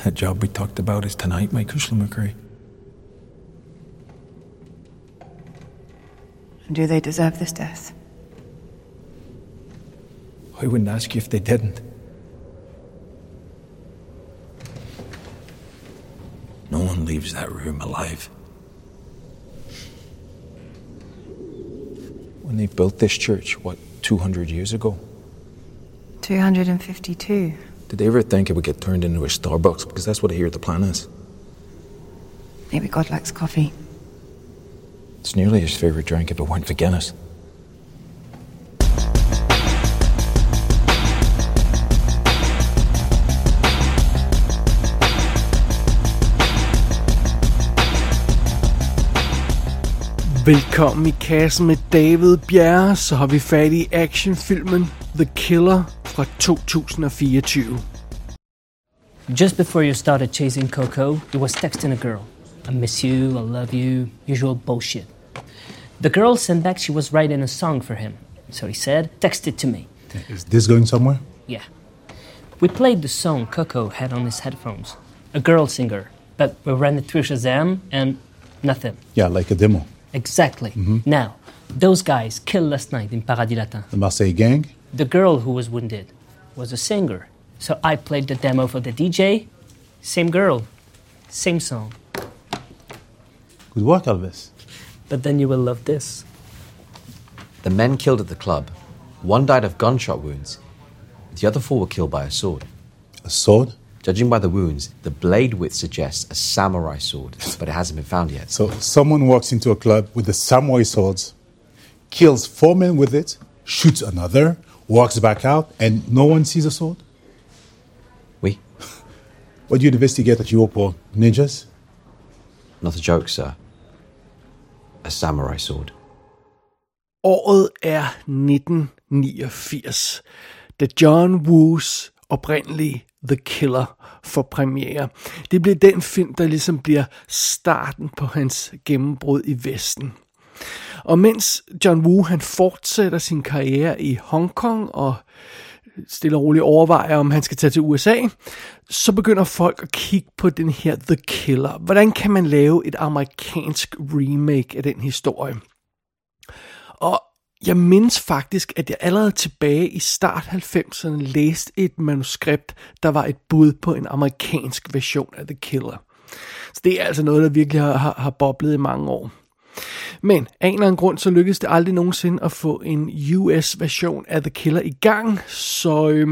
That job we talked about is tonight, Michael Schlemmerkry. Do they deserve this death? I wouldn't ask you if they didn't. No one leaves that room alive. When they built this church, 200 years ago? 252. Did they ever think it would get turned into a Starbucks? Because that's what I hear the plan is. Maybe God likes coffee. It's nearly his favorite drink if it weren't for Guinness. Velkommen i kassen med David Bjerre, så har vi fat i actionfilmen The Killer fra 2024. Just before you started chasing Coco, you was texting a girl. I miss you, I love you, usual bullshit. The girl sent back she was writing a song for him. So he said, text it to me. Is this going somewhere? Yeah. We played the song Coco had on his headphones. A girl singer. But we ran it through Shazam and nothing. Yeah, like a demo. Exactly. Mm-hmm. Now, those guys killed last night in Paradis Latin. The Marseille gang? The girl who was wounded was a singer. So I played the demo for the DJ. Same girl. Same song. Good work, Elvis. But then you will love this. The men killed at the club. One died of gunshot wounds. The other four were killed by a sword. A sword? Judging by the wounds, the blade width suggests a samurai sword, but it hasn't been found yet. So someone walks into a club with the samurai swords, kills 4 men with it, shoots another, walks back out, and no one sees a sword? Oui. What do you investigate at Europol? Ninjas? Not a joke, sir. A samurai sword. Året er 1989, da John Woos oprindelige The Killer får premiere. Det bliver den film, der ligesom bliver starten på hans gennembrud i Vesten. Og mens John Woo han fortsætter sin karriere i Hong Kong og stille og roligt overvejer, om han skal tage til USA, så begynder folk at kigge på den her The Killer. Hvordan kan man lave et amerikansk remake af den historie? Og jeg mindes faktisk, at jeg allerede tilbage i start 90'erne læste et manuskript, der var et bud på en amerikansk version af The Killer. Så det er altså noget, der virkelig har boblet i mange år. Men af en eller anden grund, så lykkedes det aldrig nogensinde at få en US-version af The Killer i gang. Så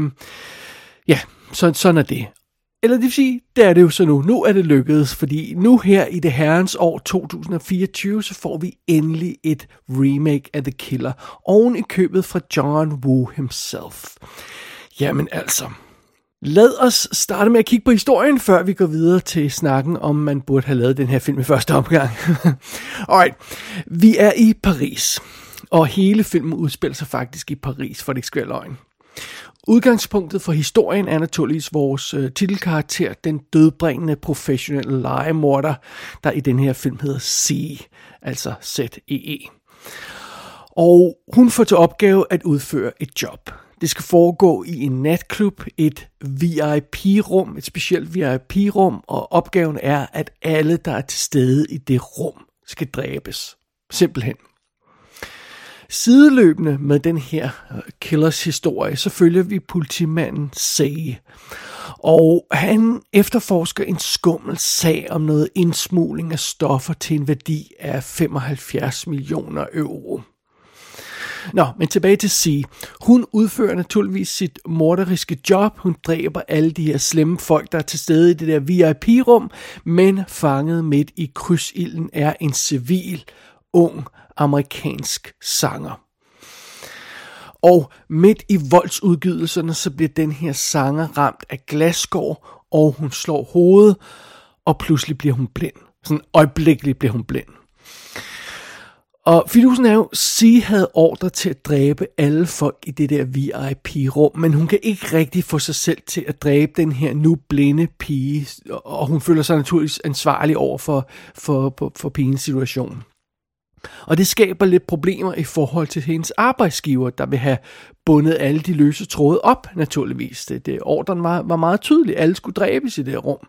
sådan er det. Eller det vil sige, det er det jo så nu. Nu er det lykkedes, fordi nu her i det herrens år 2024, så får vi endelig et remake af The Killer, oven i købet fra John Woo himself. Jamen altså, lad os starte med at kigge på historien, før vi går videre til snakken, om man burde have lavet den her film i første omgang. Alright, vi er i Paris, og hele filmen udspiller sig faktisk i Paris, for det ikke skal være løgn. Udgangspunktet for historien er naturligvis vores titelkarakter, den dødbringende professionelle legemorder, der i den her film hedder C, altså Z-E-E. Og hun får til opgave at udføre et job. Det skal foregå i en natklub, et VIP-rum, et specielt VIP-rum, og opgaven er, at alle, der er til stede i det rum, skal dræbes. Simpelthen. Sideløbende med den her killers historie, så følger vi politimanden Say. Og han efterforsker en skummel sag om noget indsmugling af stoffer til en værdi af 75 millioner euro. Nå, men tilbage til C. Hun udfører naturligvis sit morderiske job. Hun dræber alle de her slemme folk, der er til stede i det der VIP-rum, men fanget midt i krydsilden er en civil, ung, amerikansk sanger. Og midt i voldsudgydelserne, så bliver den her sanger ramt af glasskår, og hun slår hovedet, og pludselig bliver hun blind. Sådan øjeblikkeligt bliver hun blind. Og fidusen er jo, C havde ordre til at dræbe alle folk i det der VIP-rum, men hun kan ikke rigtig få sig selv til at dræbe den her nu blinde pige, og hun føler sig naturligvis ansvarlig over for pigens situation. Og det skaber lidt problemer i forhold til hendes arbejdsgiver, der vil have bundet alle de løse tråde op, naturligvis. Ordren var meget tydelig. Alle skulle dræbes i det her rum.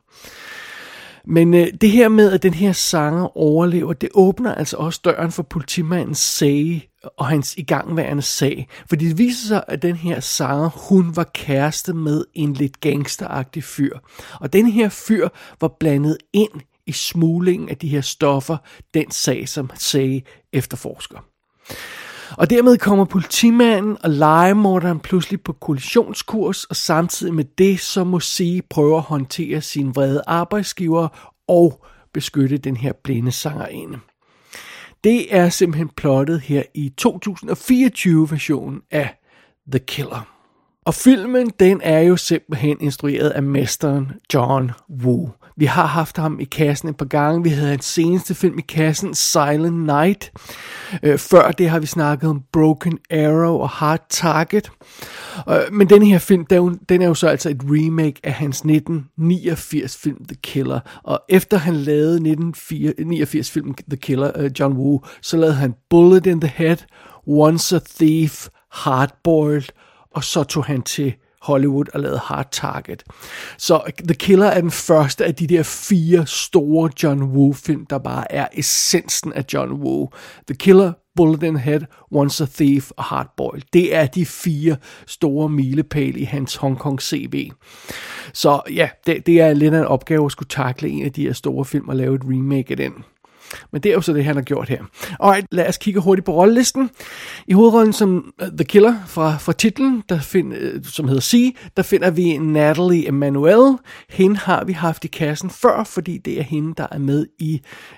Men det her med, at den her sanger overlever, det åbner altså også døren for politimandens sag og hans igangværende sag. Fordi det viser sig, at den her sanger, hun var kæreste med en lidt gangsteragtig fyr. Og den her fyr var blandet ind i smuglingen af de her stoffer, den sag, som Say efterforsker. Og dermed kommer politimanden og legemorderen pludselig på kollisionskurs, og samtidig med det, så må Say prøve at håndtere sin vrede arbejdsgiver og beskytte den her blinde sangerinde. Det er simpelthen plottet her i 2024-versionen af The Killer. Og filmen, den er jo simpelthen instrueret af mesteren John Woo. Vi har haft ham i kassen et par gange. Vi havde hans seneste film i kassen, Silent Night. Før det har vi snakket om Broken Arrow og Hard Target. Men den her film, den er jo så altså et remake af hans 1989 film The Killer. Og efter han lavede 1989 film The Killer, John Woo, så lavede han Bullet in the Head, Once a Thief, Hardboiled, og så tog han til Hollywood og lavede Hard Target. Så The Killer er den første af de der 4 store John Woo-film, der bare er essensen af John Woo. The Killer, Bullet in the Head, Once a Thief og Hardboiled. Det er de 4 store milepæle i hans Hong Kong CV. Så ja, det er lidt af en opgave at skulle takle en af de her store film og lave et remake af den. Men det er jo så det, han har gjort her. Alright, lad os kigge hurtigt på rollelisten. I hovedrollen som The Killer fra titlen, som hedder C, der finder vi Nathalie Emmanuel. Hende har vi haft i kassen før, fordi det er hende, der er med i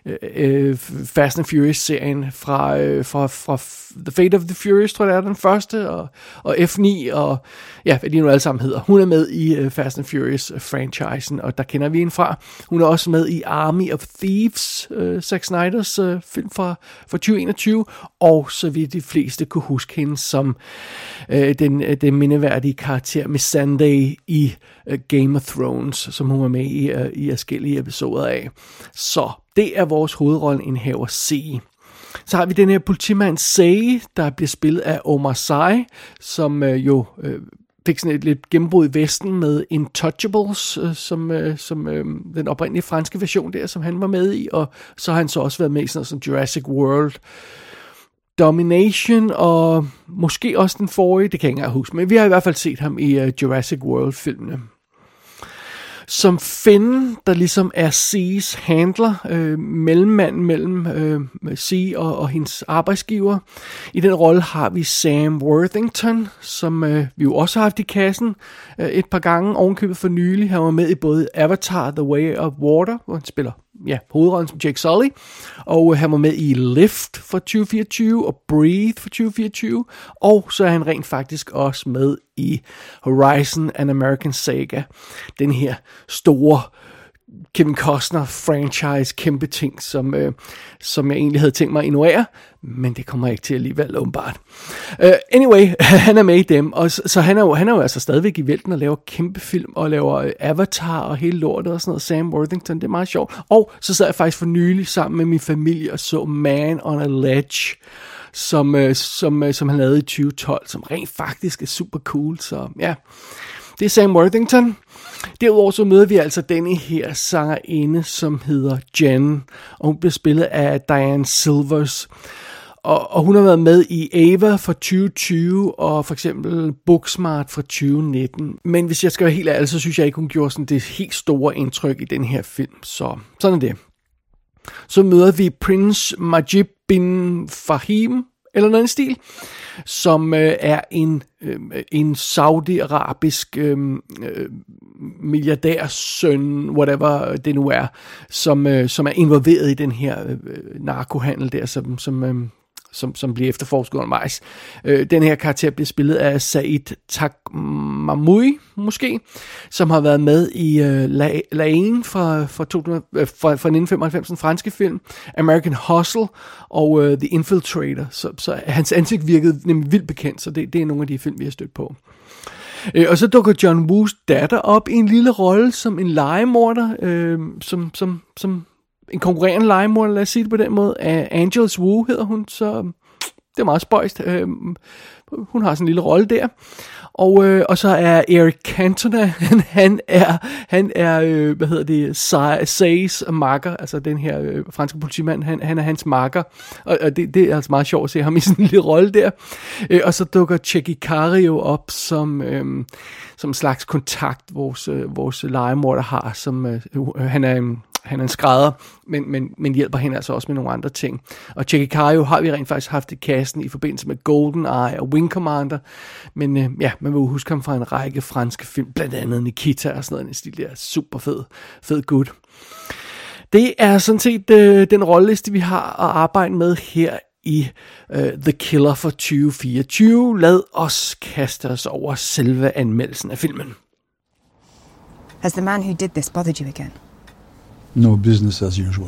Fast and Furious-serien fra The Fate of the Furious, tror jeg det er den første, og F9, og ja, hvad de nu alle sammen hedder. Hun er med i Fast and Furious-franchisen, og der kender vi hende fra. Hun er også med i Army of Thieves, Zack Snyders film fra 2021, og så vidt de fleste kunne huske hende som den mindeværdige karakter Missandei i Game of Thrones, som hun var med i forskellige episoder af. Så det er vores hovedrolleindhaver C. Så har vi den her politimand Say, der bliver spillet af Omar Sy, som fik sådan et lidt gennembrud i Vesten med Intouchables, som den oprindelige franske version der, som han var med i, og så har han så også været med i sådan noget som Jurassic World Domination, og måske også den forrige, det kan jeg ikke engang huske, men vi har i hvert fald set ham i Jurassic World-filmene. Som Finn, der ligesom er C's handler, mellemmand mellem C og hendes arbejdsgiver. I den rolle har vi Sam Worthington, som vi jo også har haft i kassen et par gange, ovenkøbet for nylig. Han var med i både Avatar, The Way of Water, hvor han spiller hovedrollen som Jake Sully, og han var med i Lift fra 2024 og Breathe fra 2024, og så er han rent faktisk også med i Horizon An American Saga, den her store Kevin Costner franchise, kæmpe ting, som jeg egentlig havde tænkt mig at ignorere, men det kommer jeg ikke til alligevel, åbenbart. Anyway, han er med i dem, og så han er jo altså stadigvæk i vælten og laver kæmpe film, og laver Avatar og hele lortet og sådan noget. Sam Worthington, det er meget sjovt. Og så sad jeg faktisk for nylig sammen med min familie og så Man on a Ledge, som han lavede i 2012, som rent faktisk er super cool, så ja. Det er Sam Worthington. Derudover så møder vi altså denne her sangerinde, som hedder Jen, og hun bliver spillet af Diane Silvers. Og hun har været med i Ava fra 2020, og for eksempel Booksmart fra 2019. Men hvis jeg skal være helt ærlig, så synes jeg ikke, hun gjorde sådan det helt store indtryk i den her film. Så sådan er det. Så møder vi Prince Majid bin Fahim, eller noget i stil, som er en saudi-arabisk milliardærsøn, whatever det nu er, som er involveret i den her narkohandel der, som bliver efterforsket undervejs. Den her karakter bliver spillet af Said Taghmaoui, måske, som har været med i Laine fra 1995, en franske film, American Hustle og The Infiltrator. Så hans ansigt virkede nemlig vildt bekendt, så det er nogle af de film, vi har stødt på. Og så dukker John Woos datter op i en lille rolle som en legemorder, som en konkurrerende legemorder, lad os sige det på den måde. Angels Wu hedder hun, så det er meget spøjst. Hun har sådan en lille rolle der. Og så er Eric Cantona, han er hvad hedder det, Say's makker, altså den her franske politimand, han er hans makker, og det er altså meget sjovt at se ham i sådan en lille rolle der. Og så dukker Tchéky Karyo op som en slags kontakt, vores legemorder har, som han er en skrædder, men hjælper hende altså også med nogle andre ting. Og Tchéky Karyo har vi rent faktisk haft i kassen i forbindelse med GoldenEye og Wing Commander, men man vil huske ham fra en række franske film, blandt andet Nikita og sådan noget, en stil der super fed gut. Det er sådan set den rolleliste, vi har at arbejde med her i The Killer for 2024. Lad os kaste os over selve anmeldelsen af filmen. Has the man who did this bothered you again? No, business as usual.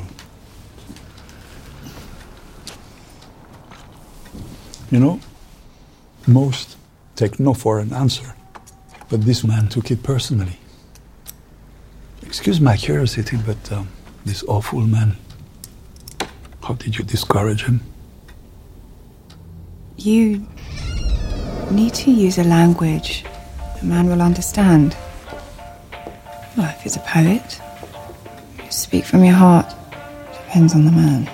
You know, most take no for an answer, but this man took it personally. Excuse my curiosity, but this awful man, how did you discourage him? You need to use a language a man will understand. Well, if he's a poet, you speak from your heart. Depends on the man.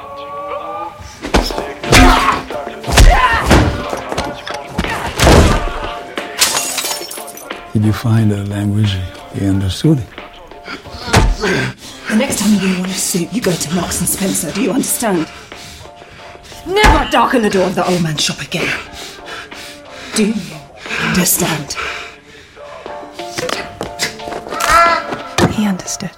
Did you find a language he understood? The next time you want a suit, you go to Marks and Spencer. Do you understand? Never darken the door of the old man's shop again. Do you understand? He understood.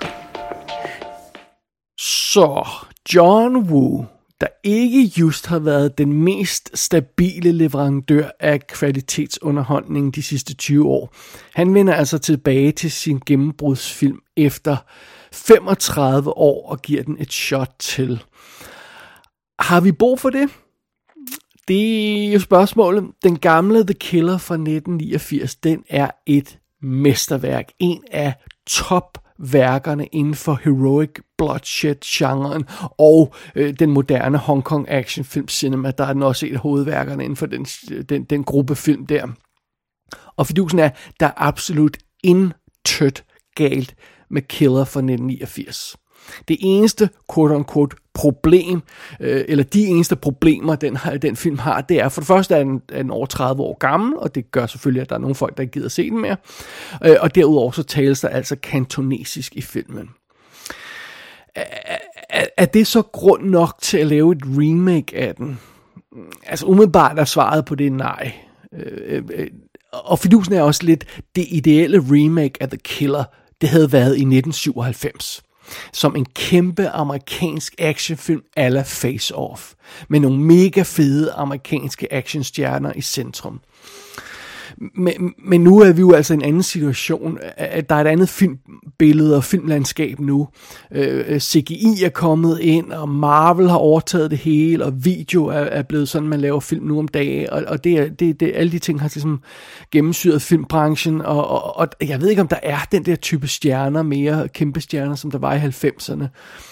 Så John Woo, der ikke just har været den mest stabile leverandør af kvalitetsunderholdning de sidste 20 år. Han vender altså tilbage til sin gennembrudsfilm efter 35 år og giver den et shot til. Har vi brug for det? Det er jo spørgsmålet. Den gamle The Killer fra 1989, den er et mesterværk. En af topværkerne inden for heroic bloodshed-genren og den moderne Hong Kong actionfilm cinema. Der er den også et af hovedværkerne inden for den gruppe film der. Og fidusen er, der er absolut intet galt med Killer fra 1989. Det eneste, quote-unquote, problem, eller de eneste problemer, den film har, det er, for det første er den over 30 år gammel, og det gør selvfølgelig, at der er nogle folk, der ikke gider se den mere. Og derudover så tales der altså kantonesisk i filmen. Er det så grund nok til at lave et remake af den? Altså umiddelbart er svaret på det nej. Og fidusen er også lidt, det ideelle remake af The Killer, det havde været i 1997. Som en kæmpe amerikansk actionfilm a la Face Off. Med nogle mega fede amerikanske actionstjerner i centrum. Men nu er vi jo altså i en anden situation. Der er et andet filmbillede og filmlandskab nu. CGI er kommet ind, og Marvel har overtaget det hele, og video er blevet sådan, man laver film nu om dagen. Og det alle de ting har ligesom gennemsyret filmbranchen. Og jeg ved ikke, om der er den der type stjerner mere, kæmpe stjerner, som der var i 90'erne.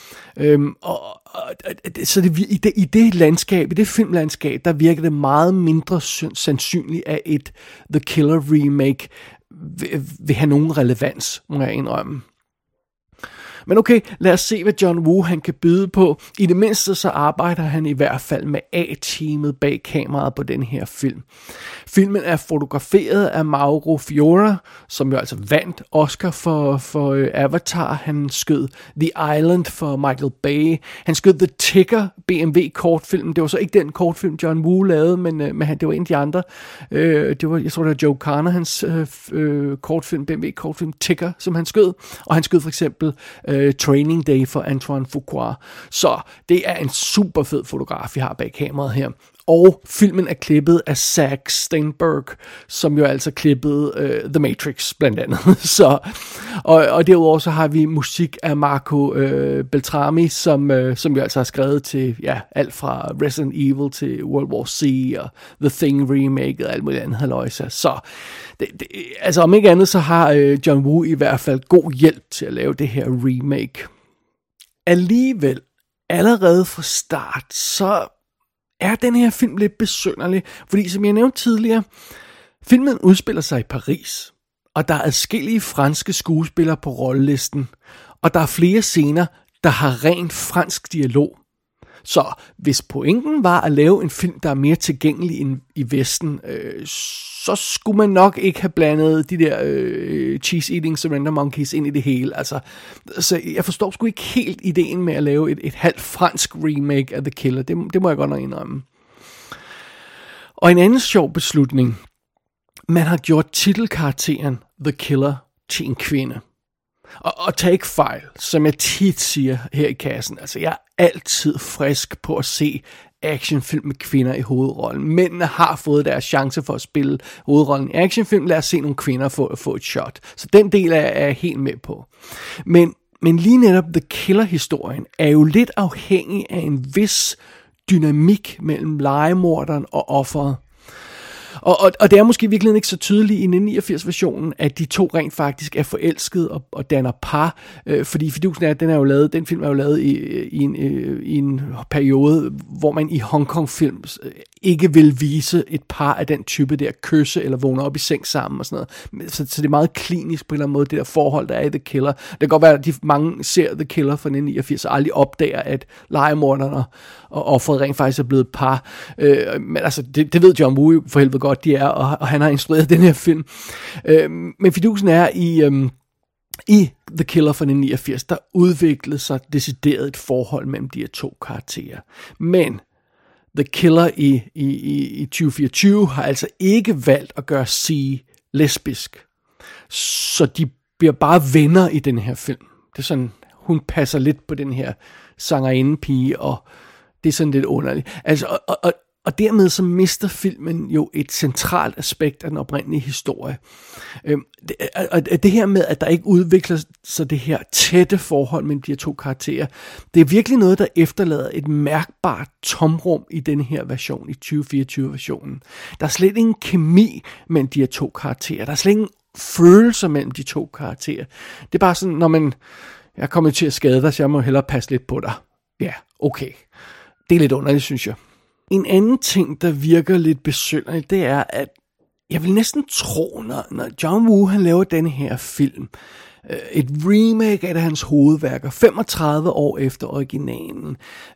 Så i det landskab, i det filmlandskab, der virker det meget mindre sandsynligt, at et The Killer remake vil have nogen relevans, må jeg indrømme. Men okay, lad os se, hvad John Woo han kan byde på. I det mindste så arbejder han i hvert fald med A-teamet bag kameraet på den her film. Filmen er fotograferet af Mauro Fiora, som jo altså vandt Oscar for Avatar. Han skød The Island for Michael Bay. Han skød The Ticker, BMW-kortfilm. Det var så ikke den kortfilm, John Woo lavede, men det var en af de andre. Jeg tror, det var Joe Carner, hans kortfilm, BMW-kortfilm Ticker, som han skød. Og han skød for eksempel Training Day for Antoine Fuqua. Så det er en super fed fotograf, vi har bag kameraet her. Og filmen er klippet af Zack Steinberg, som jo altså klippede The Matrix blandt andet. Så, og derudover så har vi musik af Marco Beltrami, som jo altså har skrevet til alt fra Resident Evil til World War C og The Thing remake og alt muligt andet halløjsa. Så altså om ikke andet, så har John Woo i hvert fald god hjælp til at lave det her remake. alligevel, allerede fra start, så er den her film lidt besynderlig, fordi som jeg nævnte tidligere, filmen udspiller sig i Paris, og der er adskillige franske skuespillere på rollelisten, og der er flere scener, der har rent fransk dialog. Så hvis pointen var at lave en film, der er mere tilgængelig end i Vesten, så skulle man nok ikke have blandet de der cheese-eating surrender monkeys ind i det hele. Altså, så jeg forstår sgu ikke helt ideen med at lave et halvt fransk remake af The Killer. Det må jeg godt nok indrømme. Og en anden sjov beslutning. Man har gjort titelkarakteren The Killer til en kvinde. Og tag ikke fejl, som jeg tit siger her i kassen. Altså, jeg er altid frisk på at se actionfilm med kvinder i hovedrollen. Mændene har fået deres chance for at spille hovedrollen i actionfilm. Lad os se nogle kvinder få et shot. Så den del er jeg helt med på. Men lige netop The Killer-historien er jo lidt afhængig af en vis dynamik mellem legemorderen og offeret. Og det er måske virkelig ikke så tydeligt i 1989-versionen, at de to rent faktisk er forelskede og danner par, fordi fidusen er, at den film er jo lavet i en periode, hvor man i Hongkong-film ikke vil vise et par af den type der kysse eller vågne op i seng sammen og sådan noget. Så det er meget klinisk på en eller anden måde, det der forhold, der er i The Killer. Det kan godt være, at mange ser The Killer fra 1989 og aldrig opdager, at legemorderne og offeret rent faktisk er blevet par. Men altså, det ved John Woo for helvede godt, de er, og han har instrueret den her film. Men fidusen er i The Killer fra 1989, der udviklede sig decideret et forhold mellem de her to karakterer. Men The Killer i 2024 har altså ikke valgt at gøre C lesbisk. Så de bliver bare venner i den her film. Det er sådan, hun passer lidt på den her sangerinde-pige, og det er sådan lidt underligt. Altså, og dermed så mister filmen jo et centralt aspekt af den oprindelige historie. Det her med, at der ikke udvikler sig det her tætte forhold mellem de her to karakterer, det er virkelig noget, der efterlader et mærkbart tomrum i den her version, i 2024-versionen. Der er slet ingen kemi mellem de her to karakterer. Der er slet ingen følelser mellem de to karakterer. Det er bare sådan, når jeg er kommet til at skade dig, så jeg må hellere passe lidt på dig. Ja, okay. Det er lidt underligt, synes jeg. En anden ting, der virker lidt besynderligt, det er, at jeg vil næsten tro, når John Woo han laver denne her film, et remake af hans hovedværker, 35 år efter originalen.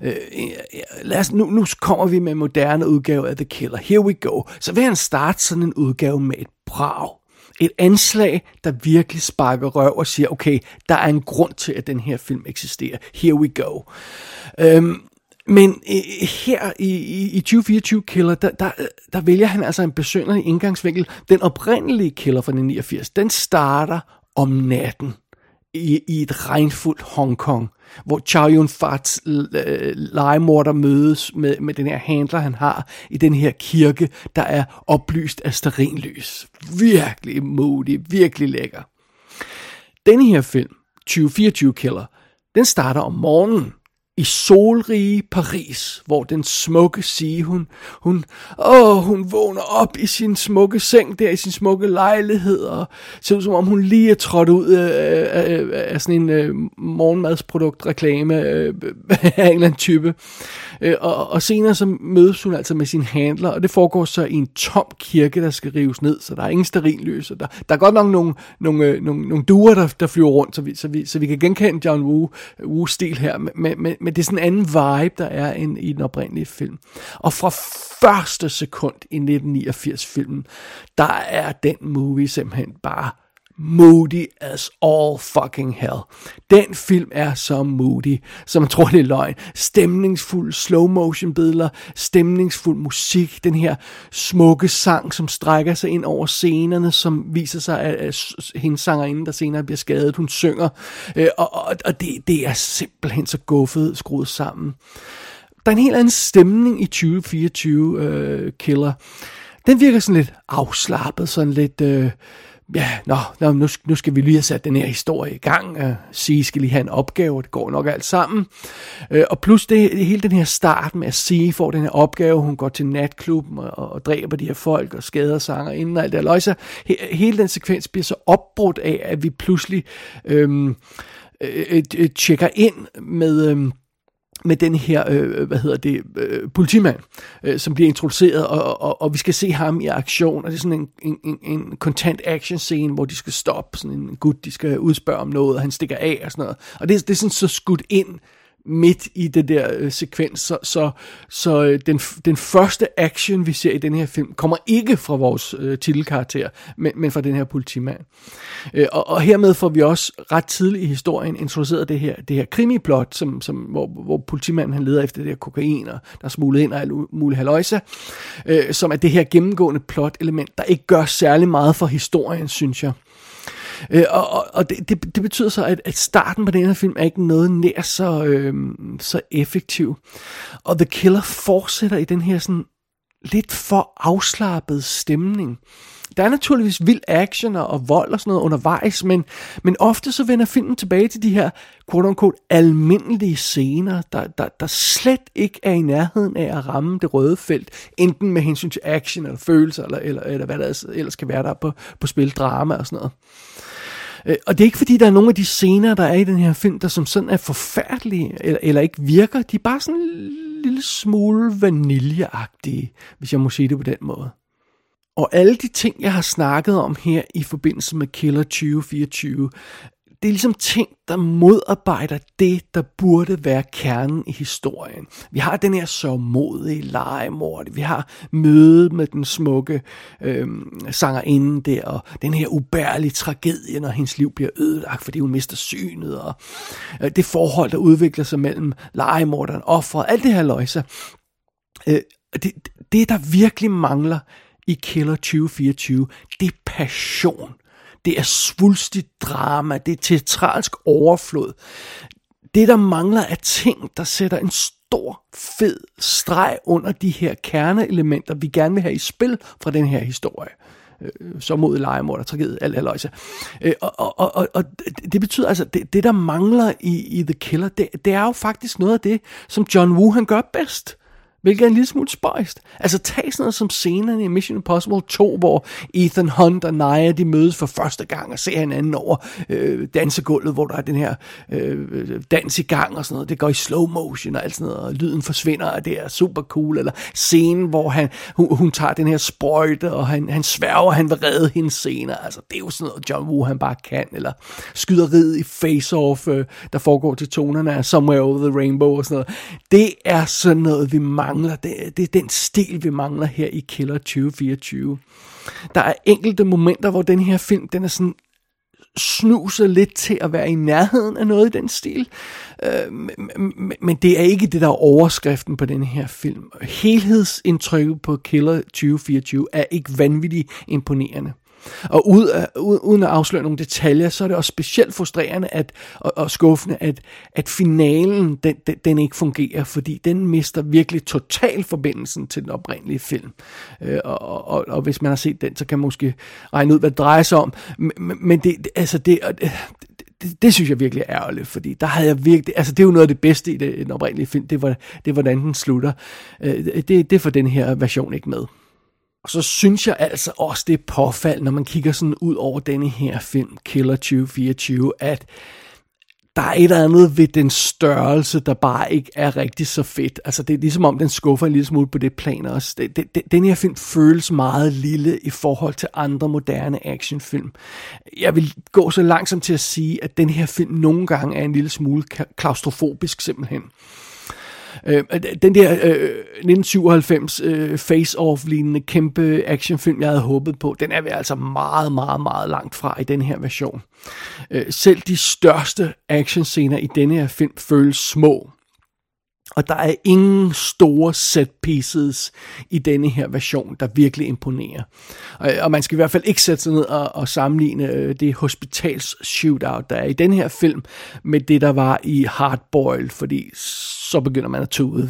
Nu kommer vi med en moderne udgave af The Killer. Here we go. Så vil han starte sådan en udgave med et brag. Et anslag, der virkelig sparker røv og siger, okay, der er en grund til, at den her film eksisterer. Here we go. Men her i 2024 Killer, der vælger han altså en besynderlig indgangsvinkel. Den oprindelige Killer fra 1989, den starter om natten i et regnfuldt Hongkong, hvor Chow Yun-Fats legemorder mødes med den her handler, han har i den her kirke, der er oplyst af stearinlys. Virkelig modig, virkelig lækker. Den her film, 2024 Killer, den starter om morgenen i solrige Paris, hvor den smukke sige, hun vågner op i sin smukke seng, der i sin smukke lejlighed, og ser ud som om hun lige er trådt ud af sådan en morgenmadsproduktreklame af en eller anden type. Og senere så mødes hun altså med sin handler, og det foregår så i en tom kirke, der skal rives ned, så der er ingen stearinlys. Der er godt nok nogle duer, der flyver rundt, så vi kan genkende John Woo stil her, men det er sådan en anden vibe, der er i den oprindelige film. Og fra første sekund i 1989-filmen, der er den movie simpelthen bare moody as all fucking hell. Den film er så moody, som man tror, det er løgn. Stemningsfuld slow motion billeder, stemningsfuld musik, den her smukke sang, som strækker sig ind over scenerne, som viser sig, at hendes sangerinde, der senere bliver skadet, hun synger. Og det er simpelthen så guffet skruet sammen. Der er en helt anden stemning i 2024 Killer. Den virker sådan lidt afslappet, sådan lidt... nu skal vi lige have sat den her historie i gang. Sige skal lige have en opgave, og det går nok alt sammen. Og plus det hele den her start med at Sige får den her opgave, hun går til natklubben og dræber de her folk og skader sanger inden og alt det her løjse. Hele den sekvens bliver så opbrudt af, at vi pludselig tjekker ind med den her, politimand, som bliver introduceret, og vi skal se ham i aktion, og det er sådan en kontant action scene, hvor de skal stoppe sådan en gut, de skal udspørge om noget, og han stikker af og sådan noget, og det er sådan så skudt ind midt i det der sekvens, så den første action, vi ser i den her film, kommer ikke fra vores titelkarakter, men fra den her politimand. Og hermed får vi også ret tidligt i historien introduceret det her krimiplot, hvor politimanden han leder efter det her kokain, og der er smuglet ind og alt muligt halløjsa, som er det her gennemgående plot-element, der ikke gør særlig meget for historien, synes jeg. Og det betyder så, at starten på den her film er ikke noget nær så effektiv. Og The Killer fortsætter i den her sådan lidt for afslappet stemning. Der er naturligvis vild action og vold og sådan noget undervejs, men ofte så vender filmen tilbage til de her quote-unquote almindelige scener, der slet ikke er i nærheden af at ramme det røde felt, enten med hensyn til action eller følelser, eller hvad der ellers kan være der på spil, drama og sådan noget. Og det er ikke fordi, der er nogle af de scener, der er i den her film, der som sådan er forfærdelige, eller ikke virker. De er bare sådan en lille smule vaniljeagtige, hvis jeg må sige det på den måde. Og alle de ting, jeg har snakket om her i forbindelse med Killer 2024, det er ligesom ting, der modarbejder det, der burde være kernen i historien. Vi har den her sørgmodige legemord, vi har mødet med den smukke sangerinde der, og den her ubærlige tragedie, når hendes liv bliver ødelagt, fordi hun mister synet, og det forhold, der udvikler sig mellem legemorderen og offeret, alt det her løjse. Det, der virkelig mangler i Killer 2024, det er passion. Det er svulstigt drama, det er teatralsk overflod. Det, der mangler, er ting, der sætter en stor, fed streg under de her kerneelementer, vi gerne vil have i spil fra den her historie. Så mod legemord og tragedie, alt haløjse. Og det betyder altså, det der mangler i The Killer, det er jo faktisk noget af det, som John Woo han gør bedst. Hvilket er en lille smule spøjst. Altså tag sådan noget som scenerne i Mission Impossible 2, hvor Ethan Hunt og Nia, de mødes for første gang og ser hinanden over dansegulvet, hvor der er den her dans i gang og sådan noget. Det går i slow motion og alt sådan noget, og lyden forsvinder, og det er super cool. Eller scenen, hvor hun tager den her sprøjte, og han sværger, han vil redde hendes scener. Altså det er jo sådan noget, John Woo han bare kan. Eller skyderiet i Face Off, der foregår til tonerne af Somewhere Over the Rainbow og sådan noget. Det er sådan noget, vi mangler. Det er den stil, vi mangler her i Killer 2024. Der er enkelte momenter, hvor den her film, den er sådan snuser lidt til at være i nærheden af noget i den stil. Men det er ikke det, der er overskriften på den her film. Helhedsindtrykket på Killer 2024 er ikke vanvittigt imponerende. Og uden at afsløre nogle detaljer, så er det også specielt frustrerende og skuffende, at finalen, den ikke fungerer, fordi den mister virkelig total forbindelsen til den oprindelige film. Og hvis man har set den, så kan man måske regne ud, hvad det drejer sig om. Men det synes jeg virkelig er ærgerligt, fordi der havde jeg virkelig, altså det er jo noget af det bedste i den oprindelige film, det er hvordan den slutter. Det får den her version ikke med. Og så synes jeg altså også, det er påfaldende, når man kigger sådan ud over denne her film, Killer 2024, at der er et eller andet ved den størrelse, der bare ikke er rigtig så fedt. Altså det er ligesom om, den skuffer en lille smule på det plan også. Den her film føles meget lille i forhold til andre moderne actionfilm. Jeg vil gå så langsomt til at sige, at den her film nogle gange er en lille smule klaustrofobisk simpelthen. Den der 1997 face-off-lignende kæmpe actionfilm, jeg havde håbet på, den er vi altså meget, meget, meget langt fra i den her version. Selv de største actionscener i denne her film føles små. Og der er ingen store set pieces i denne her version, der virkelig imponerer. Og man skal i hvert fald ikke sætte sig ned og sammenligne det hospitals shootout, der er i den her film, med det, der var i Hardboiled, fordi så begynder man at tude.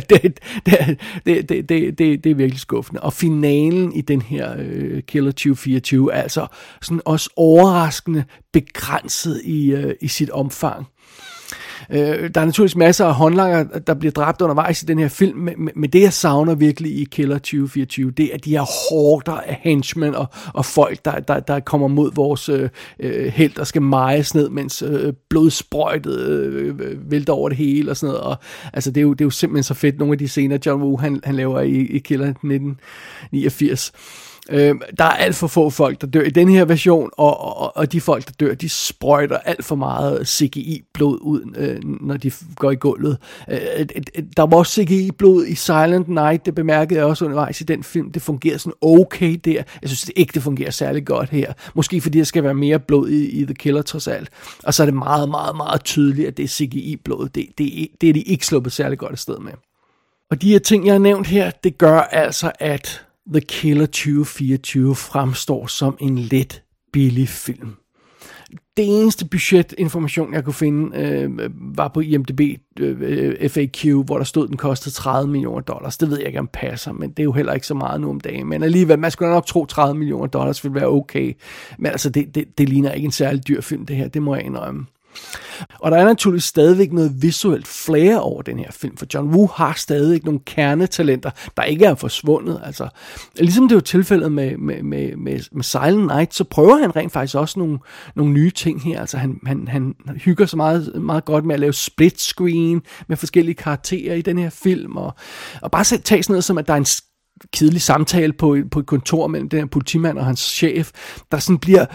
Det er virkelig skuffende. Og finalen i den her Killer 2024 er altså sådan også overraskende begrænset i sit omfang. Der er naturligvis masser af håndlanger, der bliver dræbt undervejs i den her film, men det jeg savner virkelig i Killer 2024, det er de her horder af henchmen og folk, der kommer mod vores helt og skal mejes ned, mens blodsprøjtet vælter over det hele og sådan noget. Og, altså, det er jo simpelthen så fedt, nogle af de scener, John Woo han laver i Killer 1989. Der er alt for få folk, der dør i den her version, og de folk, der dør, de sprøjter alt for meget CGI-blod ud, når de går i gulvet. Der var også CGI-blod i Silent Night, det bemærkede jeg også undervejs i den film. Det fungerer sådan okay der. Jeg synes ikke, det fungerer særlig godt her. Måske fordi der skal være mere blod i The Killer trods alt. Og så er det meget, meget, meget tydeligt, at det er CGI-blod. Det er de ikke sluppet særlig godt afsted med. Og de her ting, jeg har nævnt her, det gør altså, at The Killer 2024 fremstår som en let, billig film. Det eneste budgetinformation, jeg kunne finde, var på IMDb FAQ, hvor der stod, den kostede $30 million. Det ved jeg ikke, om passer, men det er jo heller ikke så meget nu om dagen. Men alligevel, man skulle nok tro, $30 million ville være okay. Men altså, det ligner ikke en særlig dyr film, det her. Det må jeg indrømme. Og der er naturligvis stadigvæk noget visuelt flair over den her film, for John Woo har stadig nogle kernetalenter, der ikke er forsvundet. Altså, ligesom det er jo tilfældet med Silent Night, så prøver han rent faktisk også nogle nye ting her. Altså, han hygger så meget, meget godt med at lave split screen med forskellige karakterer i den her film, og bare tage sådan noget som, at der er en kedelig samtale på et kontor mellem den her politimand og hans chef, der sådan bliver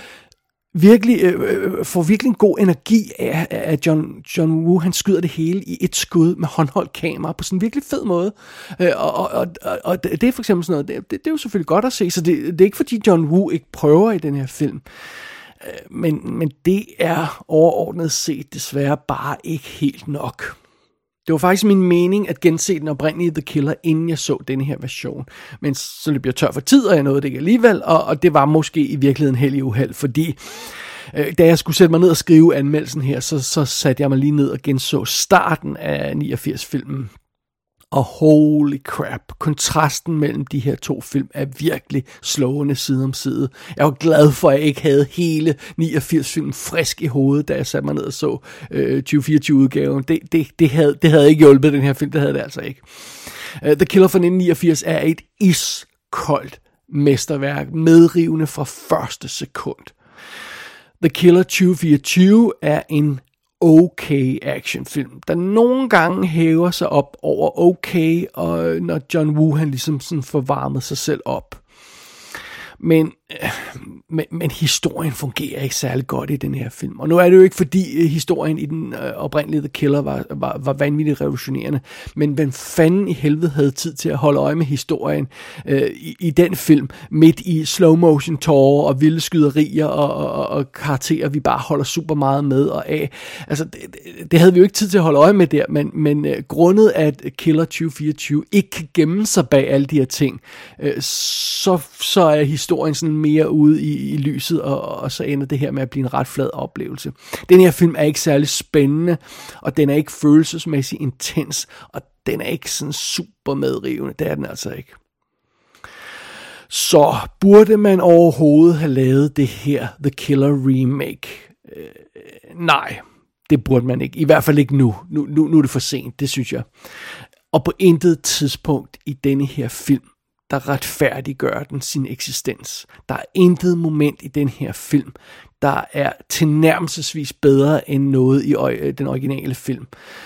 får virkelig en god energi af, at John Woo, han skyder det hele i et skud med håndholdt kamera på sådan en virkelig fed måde. Og det er for eksempel sådan noget, det er jo selvfølgelig godt at se, så det er ikke fordi John Woo ikke prøver i den her film. Men det er overordnet set desværre bare ikke helt nok. Det var faktisk min mening at gense den oprindelige The Killer, inden jeg så denne her version. Men så løb jeg tør for tid, og jeg nåede det ikke alligevel, og det var måske i virkeligheden held i uheld, fordi da jeg skulle sætte mig ned og skrive anmeldelsen her, så satte jeg mig lige ned og genså starten af 89-filmen. Og holy crap, kontrasten mellem de her to film er virkelig slående side om side. Jeg var glad for, at jeg ikke havde hele 89-filmen frisk i hovedet, da jeg satte mig ned og så 2024-udgaven. Det havde ikke hjulpet den her film, det havde det altså ikke. The Killer fra 1989 er et iskoldt mesterværk, medrivende fra første sekund. The Killer 2024 er en okay actionfilm, der nogle gange hæver sig op over okay, og når John Woo han ligesom sådan forvarmet sig selv op. Men historien fungerer ikke særlig godt i den her film. Og nu er det jo ikke fordi historien i den oprindelige The Killer var vanvittigt revolutionerende, men hvem fanden i helvede havde tid til at holde øje med historien i den film, midt i slow motion tårer og vilde skyderier og karakterer, vi bare holder super meget med og af. Altså, det havde vi jo ikke tid til at holde øje med der, men grundet at Killer 2024 ikke kan gemme sig bag alle de her ting, så er historien sådan mere ude i lyset, og så ender det her med at blive en ret flad oplevelse. Den her film er ikke særlig spændende, og den er ikke følelsesmæssigt intens, og den er ikke sådan super medrivende. Det er den altså ikke. Så burde man overhovedet have lavet det her The Killer remake? Nej, det burde man ikke. I hvert fald ikke nu. Nu er det for sent, det synes jeg. Og på intet tidspunkt i denne her film, der retfærdiggør den sin eksistens. Der er intet moment i den her film, der er tilnærmelsesvis bedre end noget i den originale film.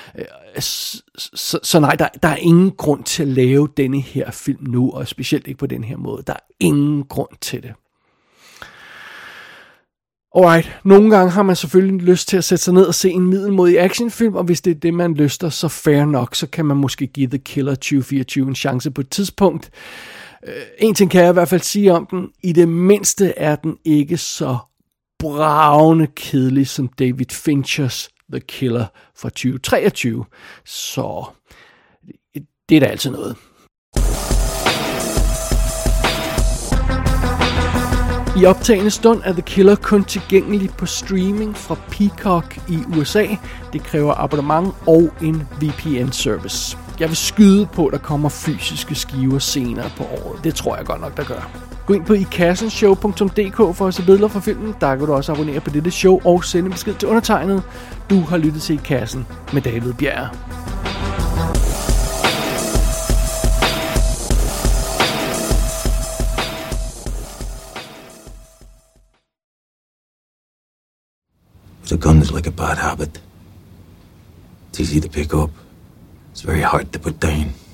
Så nej, der er ingen grund til at lave denne her film nu, og specielt ikke på den her måde. Der er ingen grund til det. Alright, nogle gange har man selvfølgelig lyst til at sætte sig ned og se en middelmådig actionfilm, og hvis det er det, man lyster, så fair nok, så kan man måske give The Killer 2024 en chance på et tidspunkt. En ting kan jeg i hvert fald sige om den. I det mindste er den ikke så bravende kedelig som David Finchers The Killer fra 2023. Så det er da altid noget. I optagende stund er The Killer kun tilgængelig på streaming fra Peacock i USA. Det kræver abonnement og en VPN-service. Jeg vil skyde på, at der kommer fysiske skiver senere på året. Det tror jeg godt nok, der gør. Gå ind på ikassenshow.dk for at se billeder fra filmen. Der kan du også abonnere på dette show og sende besked til undertegnet. Du har lyttet til I Kassen med David Bjerg. But a gun is like a bad habit. It's easy to pick up. It's very hard to put down.